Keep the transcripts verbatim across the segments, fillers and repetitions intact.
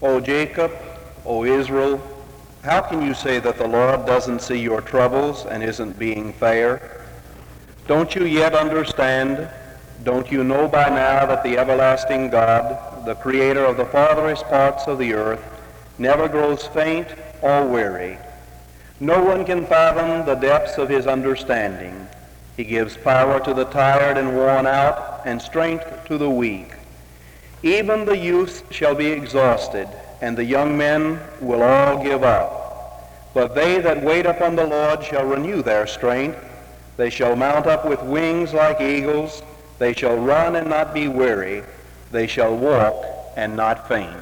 O Jacob, O Israel, how can you say that the Lord doesn't see your troubles and isn't being fair? Don't you yet understand? Don't you know by now that the everlasting God, the creator of the farthest parts of the earth, never grows faint or weary? No one can fathom the depths of his understanding. He gives power to the tired and worn out, and strength to the weak. Even the youths shall be exhausted, and the young men will all give up. But they that wait upon the Lord shall renew their strength. They shall mount up with wings like eagles. They shall run and not be weary. They shall walk and not faint.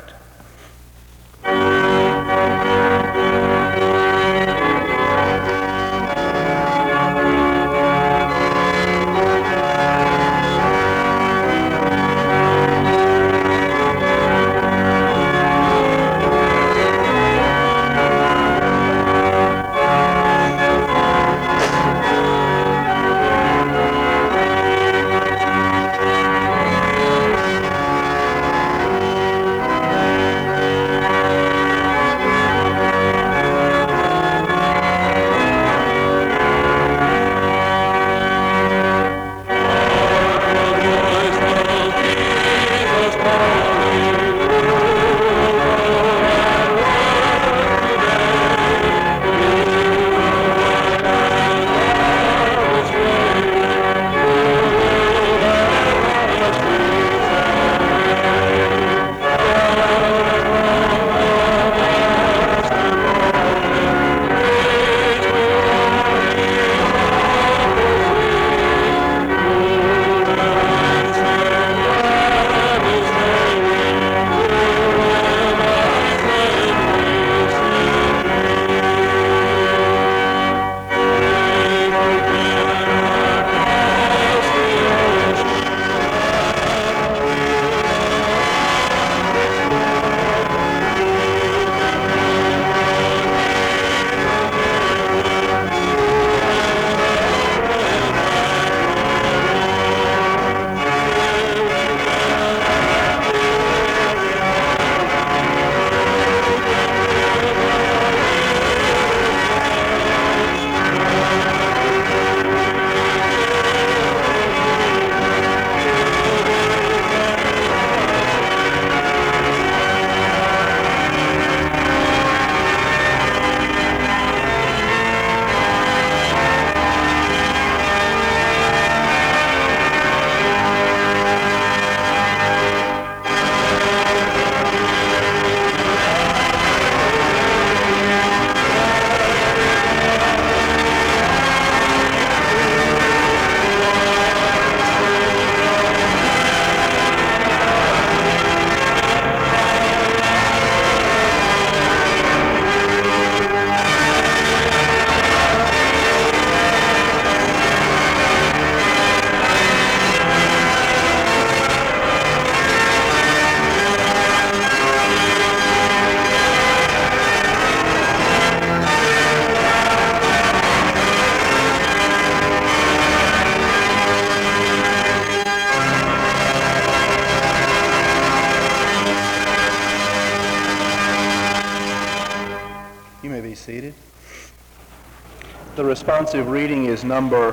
The responsive reading is number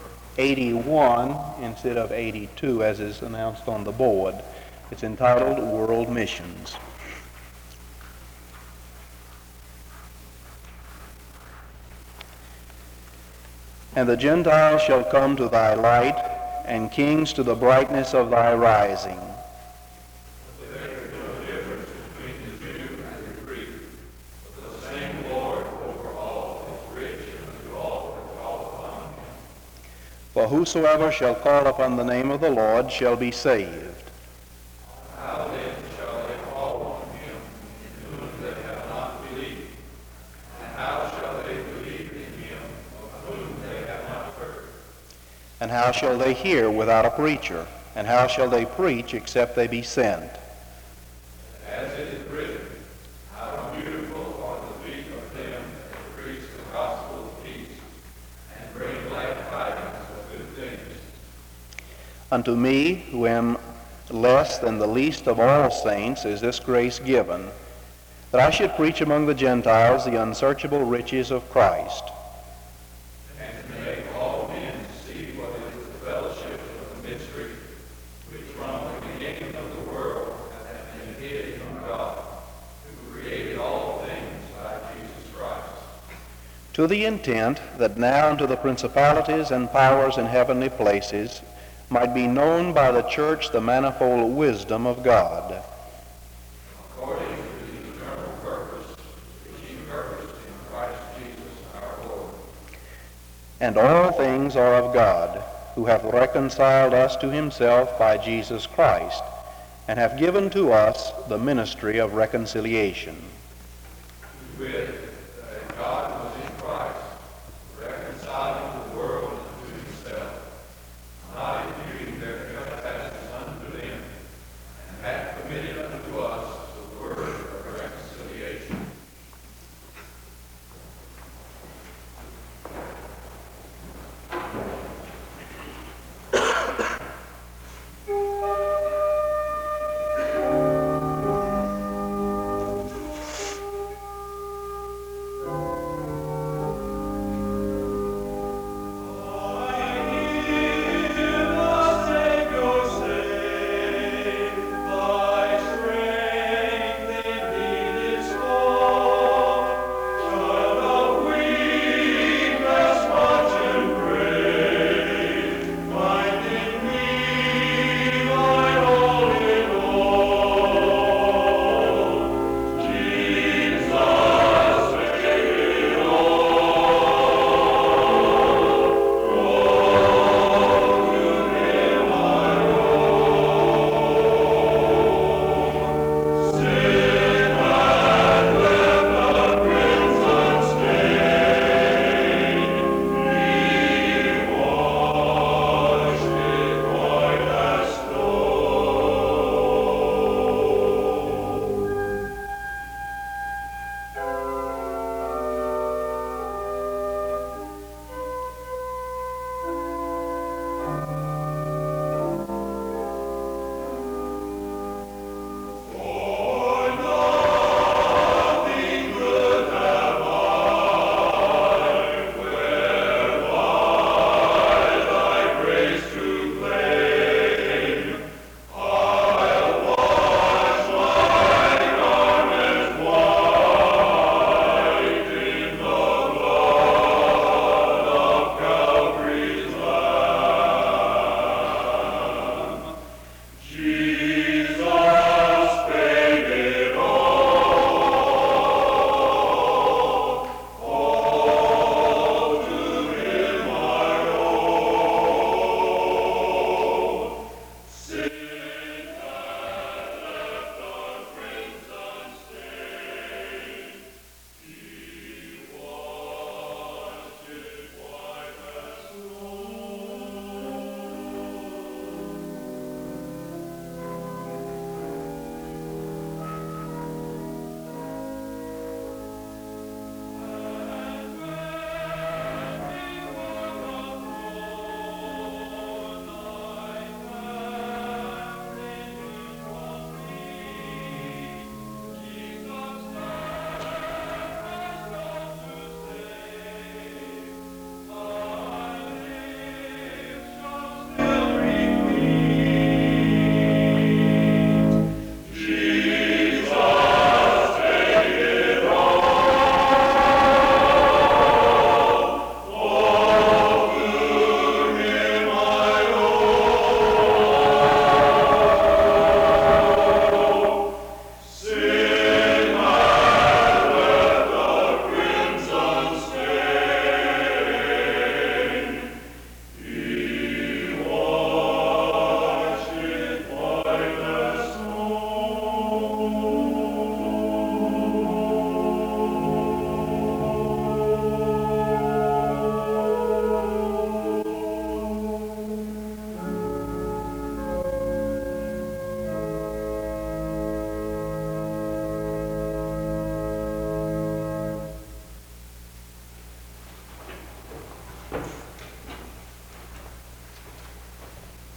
eighty-one instead of eighty-two, as is announced on the board. It's entitled World Missions. And the Gentiles shall come to thy light, and kings to the brightness of thy rising. For whosoever shall call upon the name of the Lord shall be saved. How then shall they call on him in whom they have not believed? And how shall they believe in him of whom they have not heard? And how shall they hear without a preacher? And how shall they preach except they be sent? As it is written, how beautiful are the feet of them that preach the gospel of peace, and bring glad tidings. Unto me, who am less than the least of all saints, is this grace given, that I should preach among the Gentiles the unsearchable riches of Christ, and to make all men see what is the fellowship of the mystery, which from the beginning of the world hath been hid from God, who created all things by Jesus Christ, to the intent that now unto the principalities and powers in heavenly places might be known by the church the manifold wisdom of God, according to the eternal purpose which he purposed in Christ Jesus our Lord. and all things are of God, who hath reconciled us to himself by Jesus Christ, and hath given to us the ministry of reconciliation. With that God was in Christ, reconciling the world unto himself, not imputing their trespasses unto them, and hath committed unto us the word of reconciliation.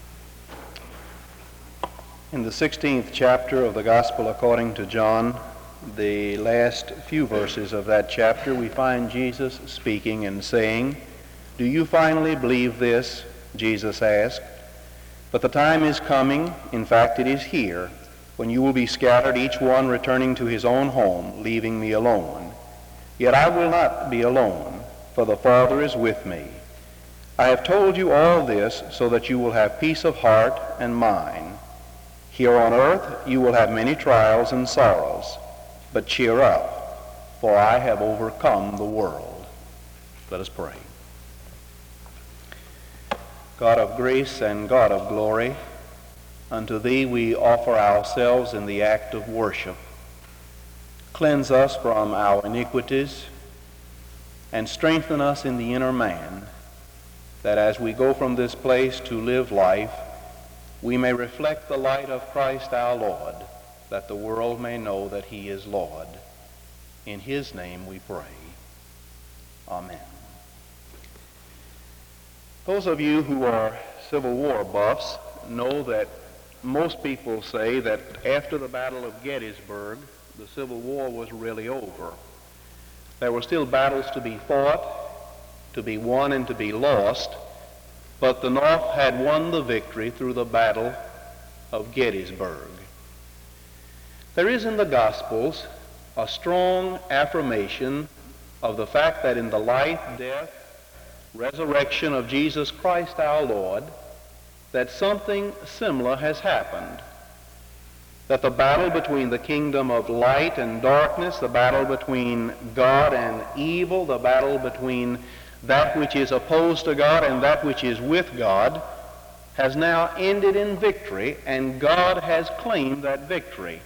In the sixteenth chapter of the Gospel according to John, the last few verses of that chapter, we find Jesus speaking and saying, "Do you finally believe this?" Jesus asked. "But the time is coming, in fact it is here, when you will be scattered, each one returning to his own home, leaving me alone. Yet I will not be alone, for the Father is with me. I have told you all this so that you will have peace of heart and mind. Here on earth you will have many trials and sorrows, but cheer up, for I have overcome the world." Let us pray. God of grace and God of glory, unto Thee we offer ourselves in the act of worship. Cleanse us from our iniquities and strengthen us in the inner man, that as we go from this place to live life, we may reflect the light of Christ our Lord, that the world may know that He is Lord. In His name we pray. Amen. Those of you who are Civil War buffs know that most people say that after the Battle of Gettysburg, the Civil War was really over. There were still battles to be fought, to be won and to be lost, but the North had won the victory through the Battle of Gettysburg. There is in the Gospels a strong affirmation of the fact that in the life, death, resurrection of Jesus Christ our Lord, that something similar has happened. That the battle between the kingdom of light and darkness, the battle between God and evil, the battle between that which is opposed to God and that which is with God, has now ended in victory, and God has claimed that victory.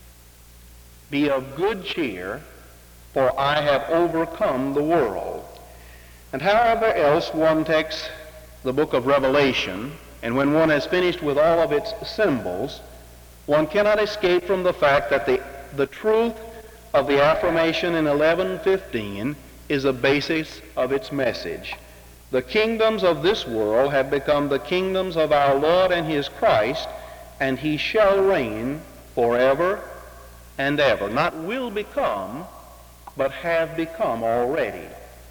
"Be of good cheer, for I have overcome the world." And however else one takes the book of Revelation, and when one has finished with all of its symbols, one cannot escape from the fact that the, the truth of the affirmation in eleven fifteen is a basis of its message. The kingdoms of this world have become the kingdoms of our Lord and His Christ, and He shall reign forever and ever. Not will become, but have become already.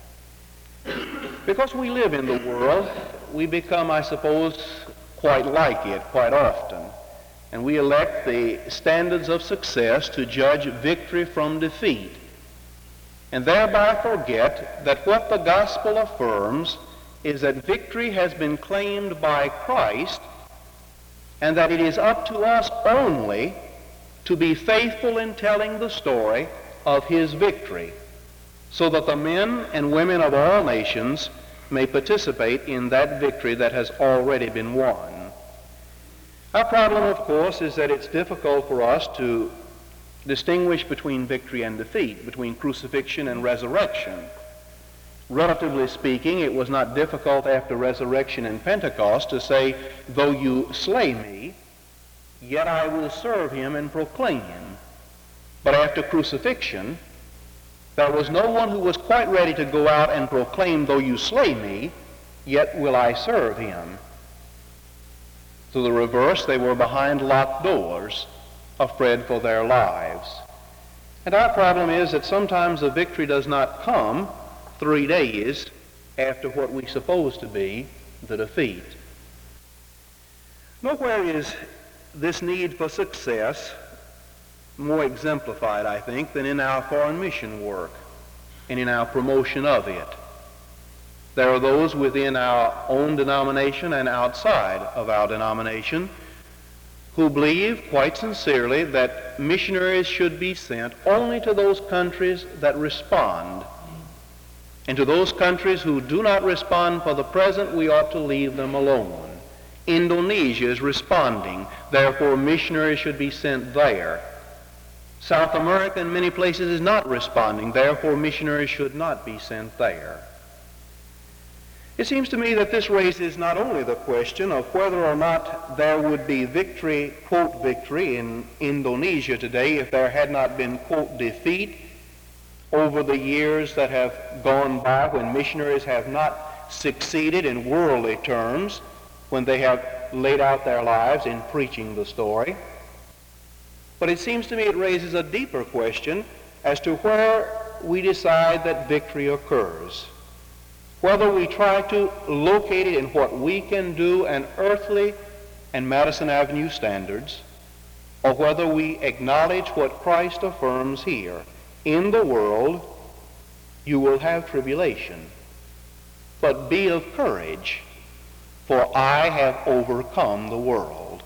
Because we live in the world, we become, I suppose, quite like it quite often. And we elect the standards of success to judge victory from defeat, and thereby forget that what the gospel affirms is that victory has been claimed by Christ, and that it is up to us only to be faithful in telling the story of His victory, so that the men and women of all nations may participate in that victory that has already been won. Our problem, of course, is that it's difficult for us to distinguish between victory and defeat, between crucifixion and resurrection. Relatively speaking, it was not difficult after resurrection and Pentecost to say, "Though you slay me, yet I will serve Him and proclaim Him." But after crucifixion, there was no one who was quite ready to go out and proclaim, "Though you slay me, yet will I serve Him." To the reverse, they were behind locked doors, afraid for their lives. And our problem is that sometimes the victory does not come three days after what we suppose to be the defeat. Nowhere is this need for success more exemplified, I think, than in our foreign mission work and in our promotion of it. There are those within our own denomination and outside of our denomination who believe quite sincerely that missionaries should be sent only to those countries that respond. And to those countries who do not respond for the present, we ought to leave them alone. Indonesia is responding, therefore missionaries should be sent there. South America in many places is not responding, therefore missionaries should not be sent there. It seems to me that this raises not only the question of whether or not there would be victory, quote, victory in Indonesia today if there had not been, quote, defeat over the years that have gone by when missionaries have not succeeded in worldly terms, when they have laid out their lives in preaching the story. But it seems to me it raises a deeper question as to where we decide that victory occurs. Whether we try to locate it in what we can do and earthly and Madison Avenue standards, or whether we acknowledge what Christ affirms here. In the world you will have tribulation, but be of courage, for I have overcome the world.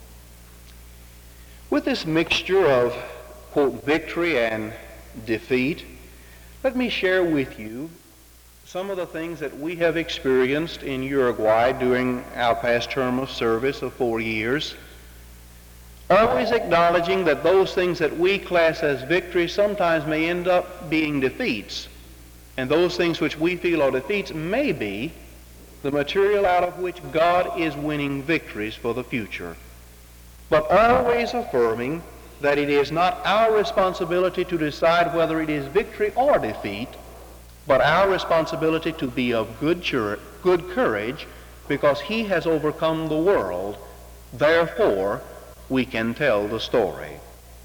With this mixture of, quote, victory and defeat, let me share with you some of the things that we have experienced in Uruguay during our past term of service of four years, always acknowledging that those things that we class as victories sometimes may end up being defeats, and those things which we feel are defeats may be the material out of which God is winning victories for the future. But always affirming that it is not our responsibility to decide whether it is victory or defeat, but our responsibility to be of good, chur- good courage, because he has overcome the world. Therefore, we can tell the story.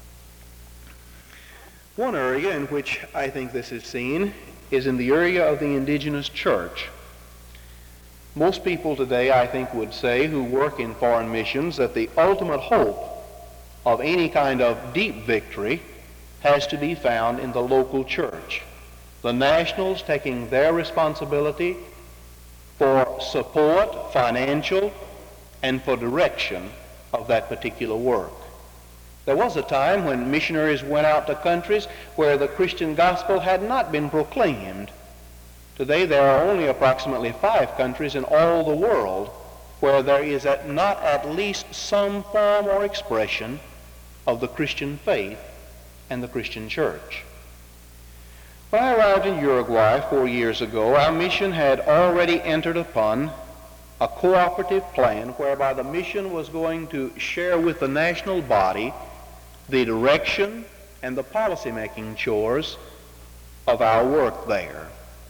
One area in which I think this is seen is in the area of the indigenous church. Most people today, I think, would say, who work in foreign missions, that the ultimate hope of any kind of deep victory has to be found in the local church. The nationals taking their responsibility for support, financial, and for direction of that particular work. There was a time when missionaries went out to countries where the Christian gospel had not been proclaimed. Today there are only approximately five countries in all the world where there is at not at least some form or expression of the Christian faith and the Christian church. When I arrived in Uruguay four years ago, our mission had already entered upon a cooperative plan whereby the mission was going to share with the national body the direction and the policy-making chores of our work there.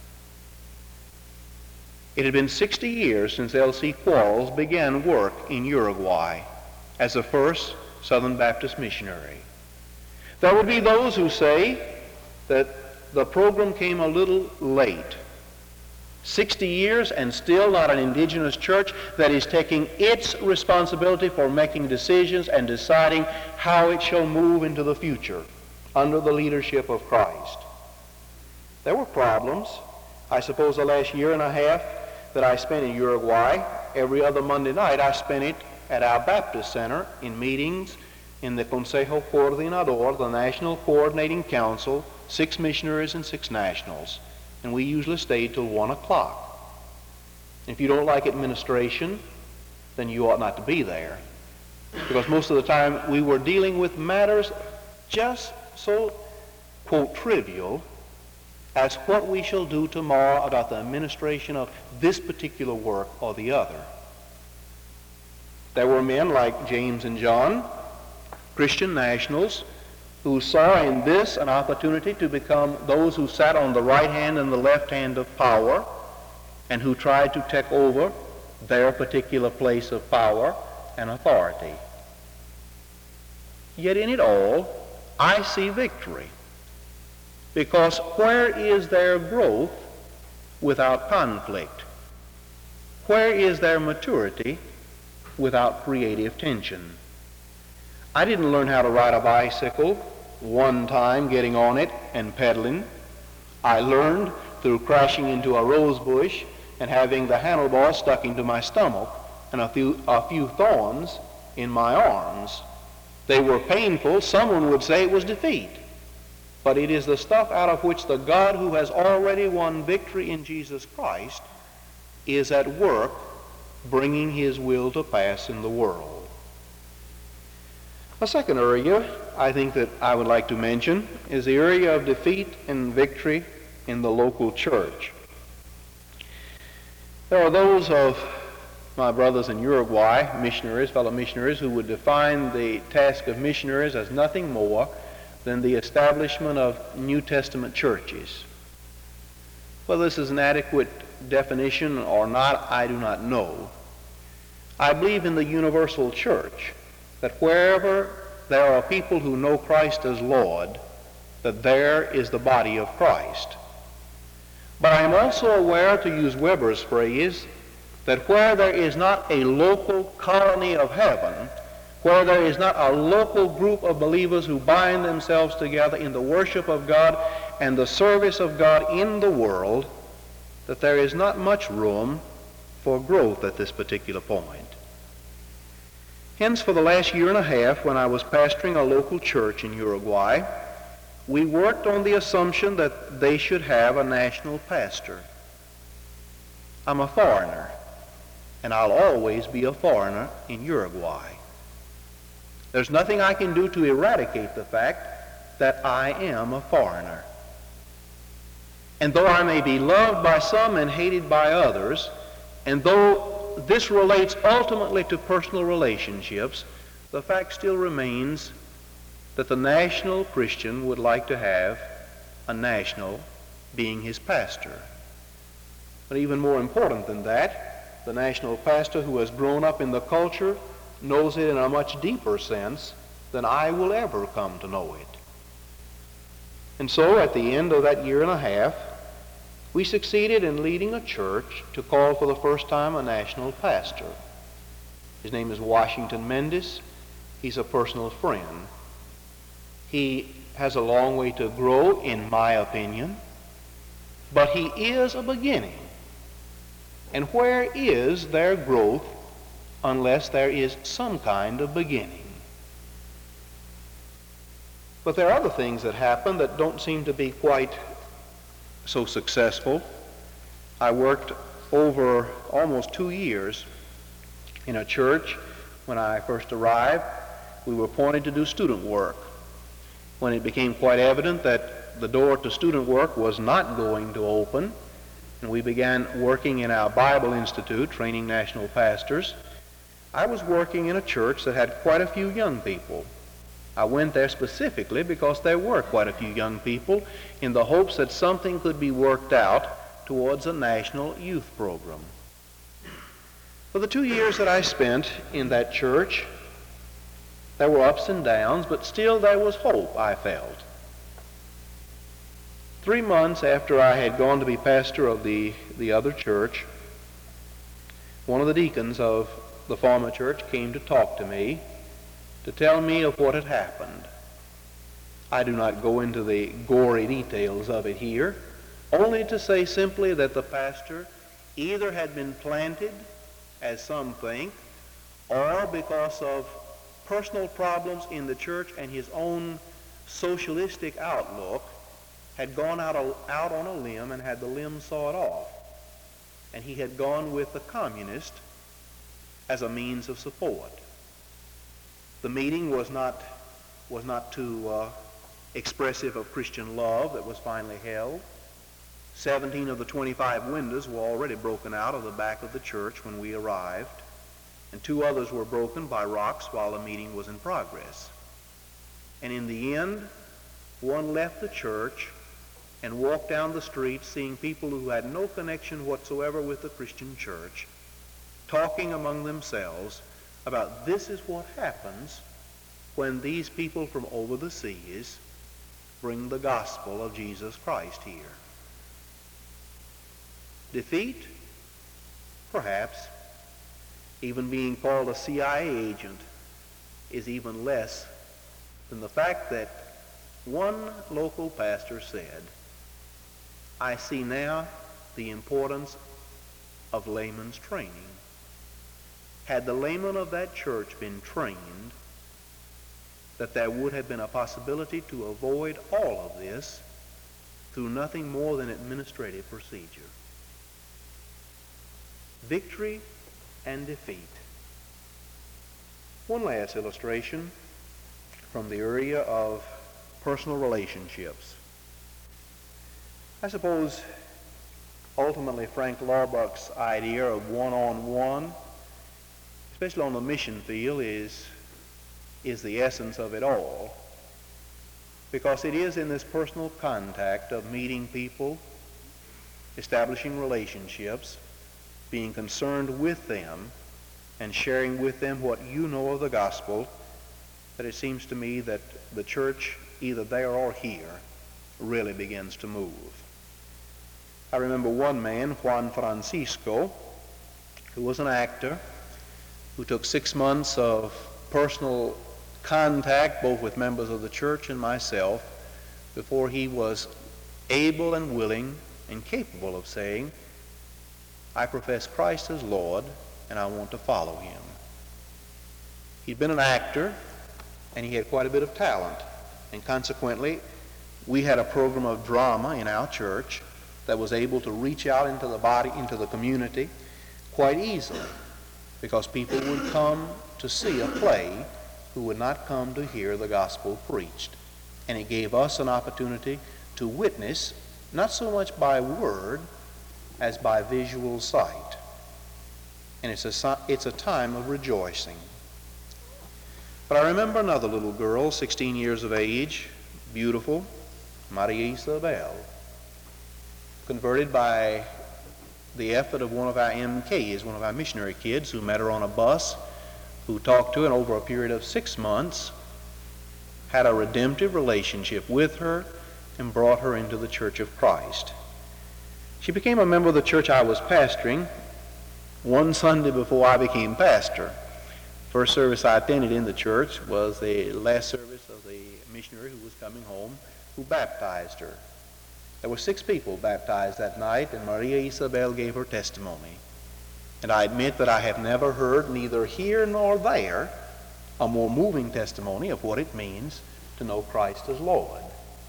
It had been sixty years since L C Quarles began work in Uruguay as the first Southern Baptist missionary. There would be those who say that the program came a little late. sixty years and still not an indigenous church that is taking its responsibility for making decisions and deciding how it shall move into the future under the leadership of Christ. There were problems. I suppose the last year and a half that I spent in Uruguay, every other Monday night I spent it at our Baptist Center in meetings in the Consejo Coordinador, the National Coordinating Council, six missionaries and six nationals. And we usually stayed till one o'clock. If you don't like administration, then you ought not to be there. Because most of the time we were dealing with matters just so, quote, trivial as what we shall do tomorrow about the administration of this particular work or the other. There were men like James and John, Christian nationals, who saw in this an opportunity to become those who sat on the right hand and the left hand of power, and who tried to take over their particular place of power and authority. Yet in it all, I see victory. Because where is there growth without conflict? Where is there maturity without creative tension? I didn't learn how to ride a bicycle one time getting on it and pedaling. I learned through crashing into a rose bush and having the handlebar stuck into my stomach and a few, a few thorns in my arms. They were painful. Someone would say it was defeat. But it is the stuff out of which the God who has already won victory in Jesus Christ is at work bringing his will to pass in the world. A second area I think that I would like to mention is the area of defeat and victory in the local church. There are those of my brothers in Uruguay, missionaries, fellow missionaries, who would define the task of missionaries as nothing more than the establishment of New Testament churches. Whether this is an adequate definition or not, I do not know. I believe in the universal church, that wherever there are people who know Christ as Lord, that there is the body of Christ. But I am also aware, to use Weber's phrase, that where there is not a local colony of heaven, where there is not a local group of believers who bind themselves together in the worship of God and the service of God in the world, that there is not much room for growth at this particular point. Hence, for the last year and a half, when I was pastoring a local church in Uruguay, we worked on the assumption that they should have a national pastor. I'm a foreigner, and I'll always be a foreigner in Uruguay. There's nothing I can do to eradicate the fact that I am a foreigner. And though I may be loved by some and hated by others, and though this relates ultimately to personal relationships, the fact still remains that the national Christian would like to have a national being his pastor. But even more important than that, the national pastor who has grown up in the culture knows it in a much deeper sense than I will ever come to know it. And so at the end of that year and a half, we succeeded in leading a church to call for the first time a national pastor. His name is Washington Mendes. He's a personal friend. He has a long way to grow, in my opinion, but he is a beginning. And where is their growth unless there is some kind of beginning? But there are other things that happen that don't seem to be quite so successful. I worked over almost two years in a church. When I first arrived, we were appointed to do student work. When it became quite evident that the door to student work was not going to open, and we began working in our Bible Institute, training national pastors, I was working in a church that had quite a few young people. I went there specifically because there were quite a few young people, in the hopes that something could be worked out towards a national youth program. For the two years that I spent in that church, there were ups and downs, but still there was hope, I felt. Three months after I had gone to be pastor of the, the other church, one of the deacons of the former church came to talk to me, to tell me of what had happened. I do not go into the gory details of it here, only to say simply that the pastor either had been planted, as some think, or because of personal problems in the church and his own socialistic outlook, had gone out, out on a limb and had the limb sawed off. And he had gone with the communist as a means of support. The meeting was not, was not too uh, expressive of Christian love that was finally held. Seventeen of the twenty-five windows were already broken out of the back of the church when we arrived, and two others were broken by rocks while the meeting was in progress. And in the end, one left the church and walked down the street seeing people who had no connection whatsoever with the Christian church, talking among themselves about this is what happens when these people from over the seas bring the gospel of Jesus Christ here. Defeat? Perhaps. Even being called a C I A agent is even less than the fact that one local pastor said, I see now the importance of layman's training. Had the laymen of that church been trained, that there would have been a possibility to avoid all of this through nothing more than administrative procedure. Victory and defeat. One last illustration from the area of personal relationships. I suppose ultimately Frank Laubach's idea of one-on-one, especially on the mission field, is, is the essence of it all, because it is in this personal contact of meeting people, establishing relationships, being concerned with them, and sharing with them what you know of the gospel, that it seems to me that the church, either there or here, really begins to move. I remember one man, Juan Francisco, who was an actor, who took six months of personal contact both with members of the church and myself before he was able and willing and capable of saying, I profess Christ as Lord and I want to follow him. He'd been an actor and he had quite a bit of talent, and consequently we had a program of drama in our church that was able to reach out into the body, into the community quite easily, because people would come to see a play who would not come to hear the gospel preached. And it gave us an opportunity to witness, not so much by word as by visual sight. And it's a, it's a time of rejoicing. But I remember another little girl, sixteen years of age, beautiful, Maria Isabel, converted by the effort of one of our M Ks, one of our missionary kids, who met her on a bus, who talked to her, and over a period of six months had a redemptive relationship with her and brought her into the Church of Christ. She became a member of the church I was pastoring one Sunday before I became pastor. First service I attended in the church was the last service of the missionary who was coming home, who baptized her. There were six people baptized that night, and Maria Isabel gave her testimony. And I admit that I have never heard, neither here nor there, a more moving testimony of what it means to know Christ as Lord.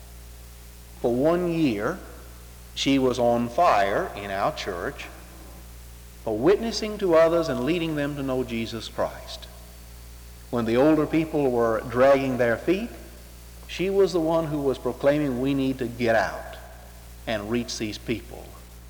For one year, she was on fire in our church for witnessing to others and leading them to know Jesus Christ. When the older people were dragging their feet, she was the one who was proclaiming, we need to get out and reach these people.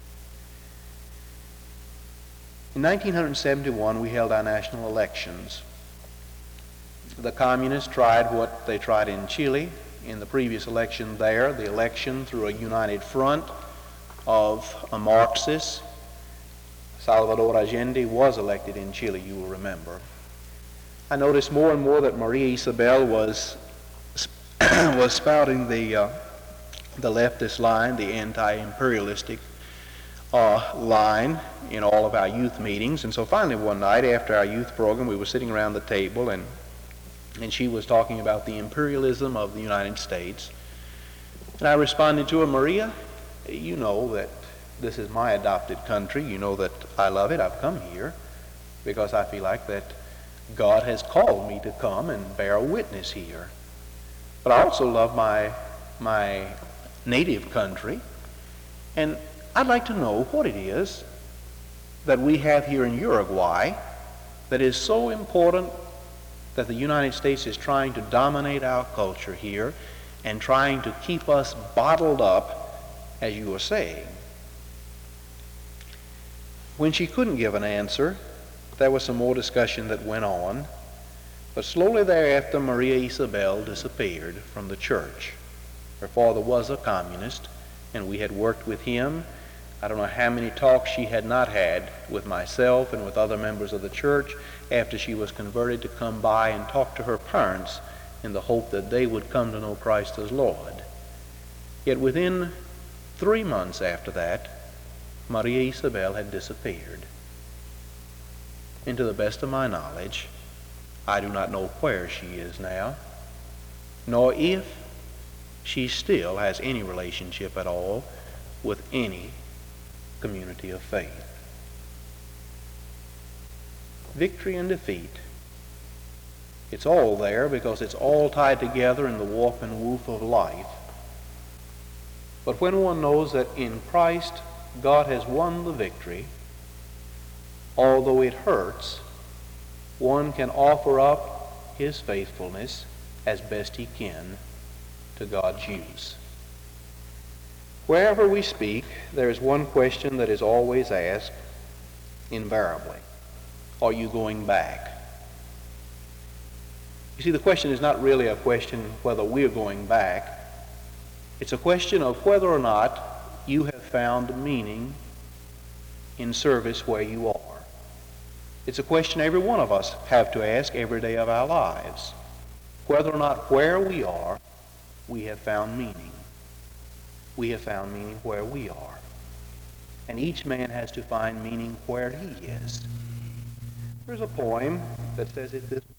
In nineteen seventy-one, we held our national elections. The communists tried what they tried in Chile in the previous election there, the election through a united front of a Marxist. Salvador Allende was elected in Chile, you will remember. I noticed more and more that Maria Isabel was was spouting the uh, the leftist line, the anti-imperialistic uh, line in all of our youth meetings. And so finally one night after our youth program, we were sitting around the table, and and she was talking about the imperialism of the United States. And I responded to her, Maria, you know that this is my adopted country. You know that I love it. I've come here because I feel like that God has called me to come and bear witness here. But I also love my my native country, and I'd like to know what it is that we have here in Uruguay that is so important that the United States is trying to dominate our culture here and trying to keep us bottled up, as you were saying. When she couldn't give an answer, there was some more discussion that went on, but slowly thereafter Maria Isabel disappeared from the church. Her father was a communist, and we had worked with him. I don't know how many talks she had not had with myself and with other members of the church after she was converted to come by and talk to her parents in the hope that they would come to know Christ as Lord. Yet within three months after that, Maria Isabel had disappeared. And to the best of my knowledge, I do not know where she is now, nor if she still has any relationship at all with any community of faith. Victory and defeat, it's all there because it's all tied together in the warp and woof of life. But when one knows that in Christ God has won the victory, although it hurts, one can offer up his faithfulness as best he can to God's use. Wherever we speak, there is one question that is always asked, invariably. Are you going back? You see, the question is not really a question whether we're going back. It's a question of whether or not you have found meaning in service where you are. It's a question every one of us have to ask every day of our lives. whether or not where we are, we have found meaning. We have found meaning where we are. And each man has to find meaning where he is. There's a poem that says it this way.